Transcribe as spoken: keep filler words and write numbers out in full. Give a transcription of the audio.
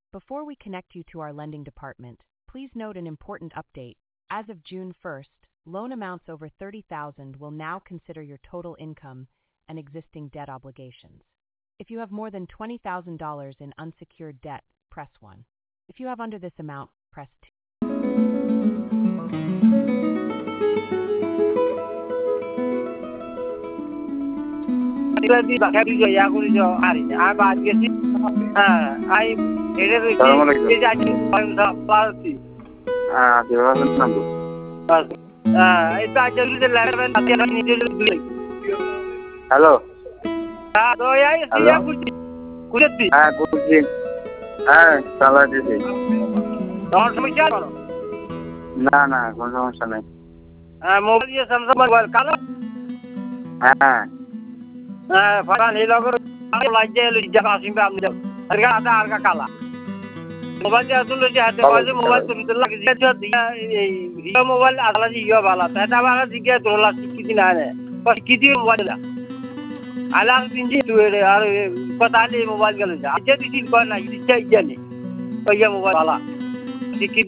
Before we connect you to our lending department, please note an important update. As of June first, loan amounts over thirty thousand dollars will now consider your total income and existing debt obligations. If you have more than twenty thousand dollars in unsecured debt, press one. If you have under this amount, press two. Hello hello হ্যাঁ বলছি হ্যাঁ চালা দিছি তোমার সমস্যা না না কোনো সমস্যা নেই হ্যাঁ মোবাইল দিয়ে স্যামসাং মোবাইল কালো হ্যাঁ হ্যাঁ ফাটা নীল করে লাইজে লিজা আসিবে আপনি আর গা আটা আর গা কালা মোবাইল দিয়ে আসলে যে হাতে বাজে মোবাইল তুমি লাগে যে এই রিও মোবাইল আসলে ইয়া ভালো এটা ভালো দিকে দোলা কি না রে কি দিয়ে মোবাইল না আলার দিন যে তুই আর কথা নেই মোবাইল গেল যা যে দিন কর না ইচ্ছা ইচ্ছা নেই ওই মোবাইল ভালো কি